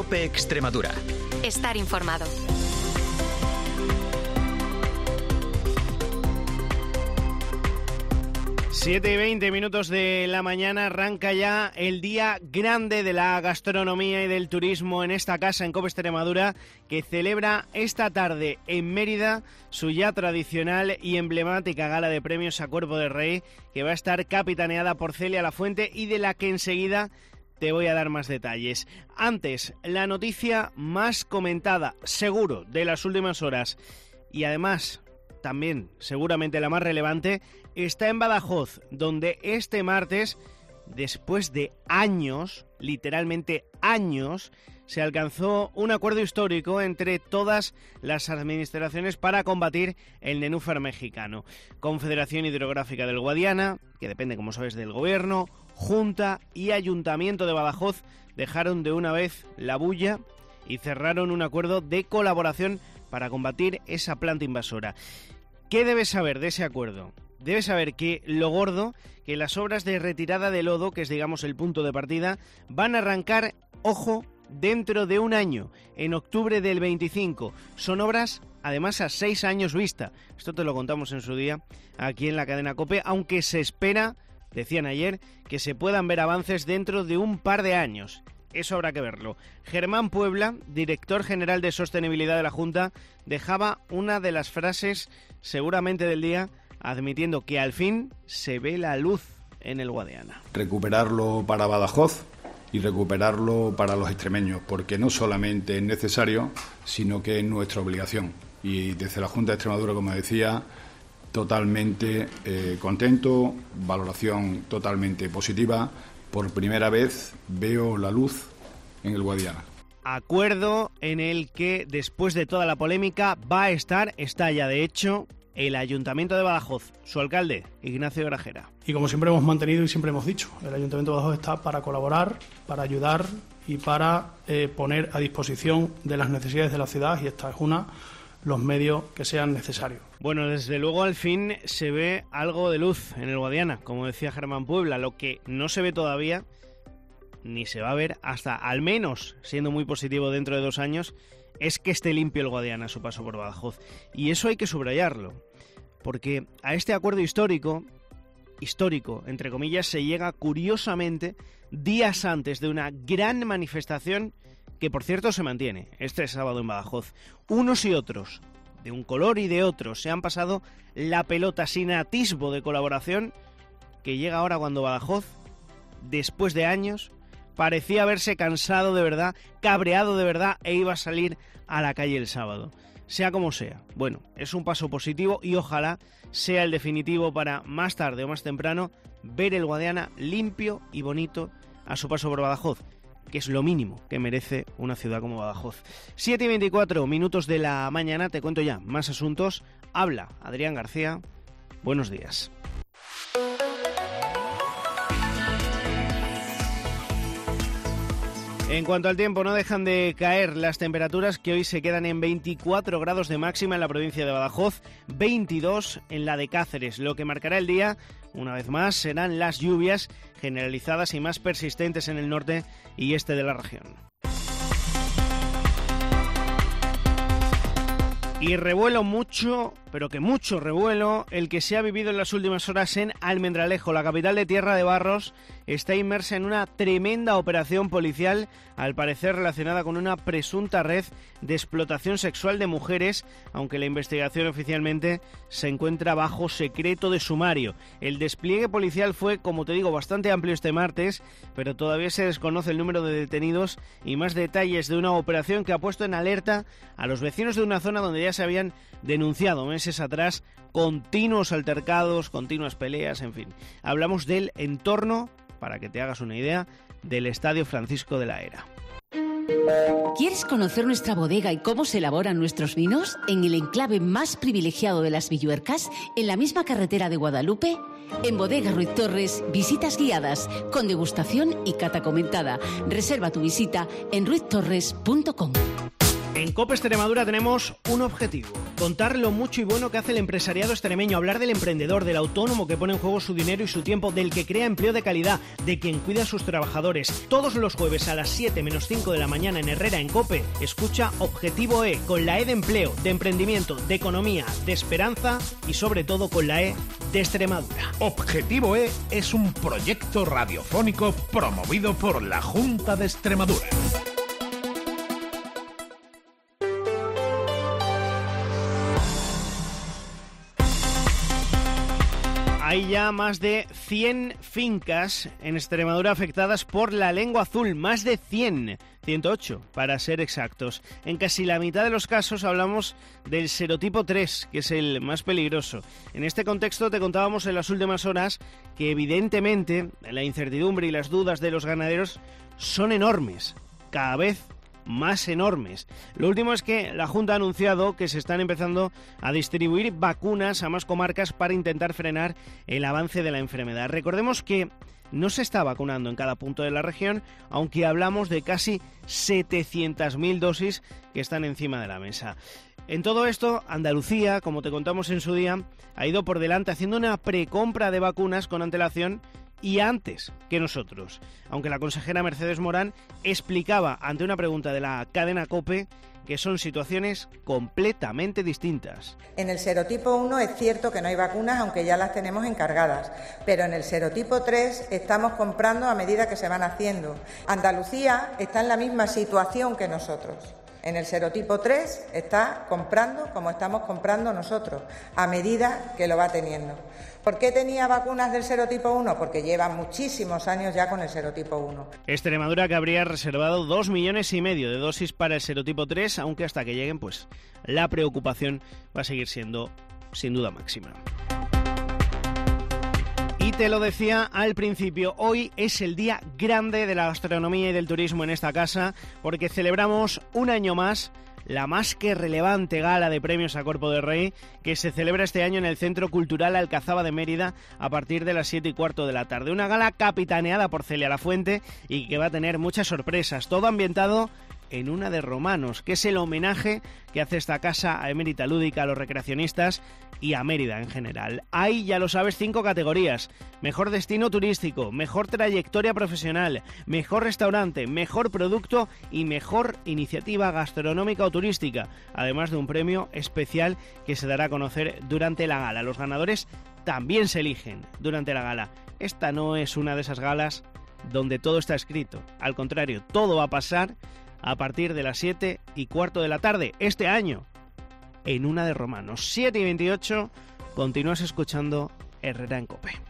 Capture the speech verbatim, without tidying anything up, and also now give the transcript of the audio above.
COPE Extremadura. Estar informado. siete y veinte minutos de la mañana, arranca ya el día grande de la gastronomía y del turismo en esta casa, en COPE Extremadura, que celebra esta tarde en Mérida su ya tradicional y emblemática gala de premios a Cuerpo de Rey, que va a estar capitaneada por Celia Lafuente y de la que enseguida te voy a dar más detalles. Antes, la noticia más comentada, seguro, de las últimas horas, y además también seguramente la más relevante, está en Badajoz, donde este martes, después de años, literalmente años, se alcanzó un acuerdo histórico entre todas las administraciones para combatir el nenúfar mexicano. Confederación Hidrográfica del Guadiana, que depende, como sabes, del Gobierno, Junta y Ayuntamiento de Badajoz dejaron de una vez la bulla y cerraron un acuerdo de colaboración para combatir esa planta invasora. ¿Qué debes saber de ese acuerdo? Debes saber que lo gordo, que las obras de retirada de lodo, que es digamos el punto de partida, van a arrancar, ojo, dentro de un año, en octubre del veinticinco. Son obras, además, a seis años vista. Esto te lo contamos en su día aquí en la cadena COPE, aunque se espera, decían ayer, que se puedan ver avances dentro de un par de años. Eso habrá que verlo. Germán Puebla, director general de Sostenibilidad de la Junta, dejaba una de las frases seguramente del día, admitiendo que al fin se ve la luz en el Guadiana. Recuperarlo para Badajoz y recuperarlo para los extremeños, porque no solamente es necesario, sino que es nuestra obligación. Y desde la Junta de Extremadura, como decía, totalmente eh, contento, valoración totalmente positiva. Por primera vez veo la luz en el Guadiana. Acuerdo en el que, después de toda la polémica, va a estar, está ya de hecho, el Ayuntamiento de Badajoz, su alcalde, Ignacio Grajera. Y como siempre hemos mantenido y siempre hemos dicho, el Ayuntamiento de Badajoz está para colaborar, para ayudar y para eh, poner a disposición de las necesidades de la ciudad, y esta es una, los medios que sean necesarios. Bueno, desde luego al fin se ve algo de luz en el Guadiana, como decía Germán Puebla. Lo que no se ve todavía, ni se va a ver hasta, al menos, siendo muy positivo dentro de dos años, es que esté limpio el Guadiana a su paso por Badajoz. Y eso hay que subrayarlo, porque a este acuerdo histórico, histórico, entre comillas, se llega curiosamente días antes de una gran manifestación que, por cierto, se mantiene este sábado en Badajoz. Unos y otros, de un color y de otro, se han pasado la pelota sin atisbo de colaboración, que llega ahora cuando Badajoz, después de años, parecía haberse cansado de verdad, cabreado de verdad, e iba a salir a la calle el sábado. Sea como sea, bueno, es un paso positivo y ojalá sea el definitivo para más tarde o más temprano ver el Guadiana limpio y bonito a su paso por Badajoz, que es lo mínimo que merece una ciudad como Badajoz. siete y veinticuatro minutos de la mañana, te cuento ya más asuntos. Habla Adrián García, buenos días. En cuanto al tiempo, no dejan de caer las temperaturas, que hoy se quedan en veinticuatro grados de máxima en la provincia de Badajoz, veintidós en la de Cáceres. Lo que marcará el día, una vez más, serán las lluvias generalizadas y más persistentes en el norte y este de la región. Y revuelo mucho, pero que mucho revuelo, el que se ha vivido en las últimas horas en Almendralejo. La capital de Tierra de Barros está inmersa en una tremenda operación policial, al parecer relacionada con una presunta red de explotación sexual de mujeres, aunque la investigación oficialmente se encuentra bajo secreto de sumario. El despliegue policial fue, como te digo, bastante amplio este martes, pero todavía se desconoce el número de detenidos y más detalles de una operación que ha puesto en alerta a los vecinos de una zona donde ya se habían denunciado meses atrás continuos altercados, continuas peleas, en fin. Hablamos del entorno, para que te hagas una idea, del Estadio Francisco de la Era. ¿Quieres conocer nuestra bodega y cómo se elaboran nuestros vinos? En el enclave más privilegiado de las Villuercas, en la misma carretera de Guadalupe. En Bodega Ruiz Torres, visitas guiadas, con degustación y cata comentada. Reserva tu visita en ruiz torres punto com. En COPE Extremadura tenemos un objetivo: contar lo mucho y bueno que hace el empresariado extremeño, hablar del emprendedor, del autónomo que pone en juego su dinero y su tiempo, del que crea empleo de calidad, de quien cuida a sus trabajadores. Todos los jueves a las siete menos cinco de la mañana en Herrera, en COPE, escucha Objetivo E, con la E de empleo, de emprendimiento, de economía, de esperanza y sobre todo con la E de Extremadura. Objetivo E es un proyecto radiofónico promovido por la Junta de Extremadura. Hay ya más de cien fincas en Extremadura afectadas por la lengua azul, más de cien, ciento ocho para ser exactos. En casi la mitad de los casos hablamos del serotipo tres, que es el más peligroso. En este contexto te contábamos en las últimas horas que evidentemente la incertidumbre y las dudas de los ganaderos son enormes, cada vez más enormes. Lo último es que la Junta ha anunciado que se están empezando a distribuir vacunas a más comarcas para intentar frenar el avance de la enfermedad. Recordemos que no se está vacunando en cada punto de la región, aunque hablamos de casi setecientas mil dosis que están encima de la mesa. En todo esto, Andalucía, como te contamos en su día, ha ido por delante haciendo una precompra de vacunas con antelación y antes que nosotros, aunque la consejera Mercedes Morán explicaba ante una pregunta de la cadena COPE que son situaciones completamente distintas. En el serotipo uno es cierto que no hay vacunas, aunque ya las tenemos encargadas, pero en el serotipo tres estamos comprando a medida que se van haciendo. Andalucía está en la misma situación que nosotros. En el serotipo tres está comprando como estamos comprando nosotros, a medida que lo va teniendo. ¿Por qué tenía vacunas del serotipo uno? Porque lleva muchísimos años ya con el serotipo uno. Extremadura, que habría reservado dos millones y medio de dosis para el serotipo tres, aunque hasta que lleguen, pues la preocupación va a seguir siendo sin duda máxima. Y te lo decía al principio, hoy es el día grande de la gastronomía y del turismo en esta casa, porque celebramos un año más la más que relevante gala de premios a Cuerpo de Rey, que se celebra este año en el Centro Cultural Alcazaba de Mérida a partir de las siete y cuarto de la tarde. Una gala capitaneada por Celia Lafuente y que va a tener muchas sorpresas, todo ambientado en Una de Romanos, que es el homenaje que hace esta casa a Emérita Lúdica, a los recreacionistas y a Mérida en general. Hay, ya lo sabes, cinco categorías: mejor destino turístico, mejor trayectoria profesional, mejor restaurante, mejor producto y mejor iniciativa gastronómica o turística, además de un premio especial que se dará a conocer durante la gala. Los ganadores también se eligen durante la gala. Esta no es una de esas galas donde todo está escrito, al contrario, todo va a pasar a partir de las siete y cuarto de la tarde, este año, en Una de Romanos. siete y veintiocho, continúas escuchando Herrera en COPE.